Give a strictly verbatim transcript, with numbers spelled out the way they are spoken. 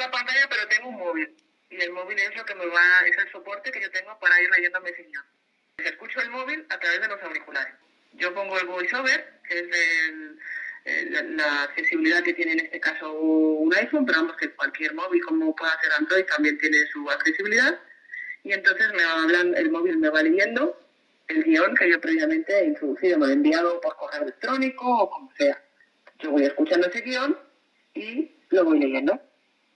la pantalla, pero tengo un móvil. Y el móvil es lo que me va, es el soporte que yo tengo para ir leyéndome ese guión. Escucho el móvil a través de los auriculares. Yo pongo el VoiceOver, que es el, el, la accesibilidad que tiene en este caso un iPhone, pero vamos que cualquier móvil, como pueda ser Android, también tiene su accesibilidad. Y entonces me hablan, el móvil me va leyendo el guión que yo previamente he introducido, me lo he enviado por correo electrónico o como sea. Yo voy escuchando ese guión y lo voy leyendo.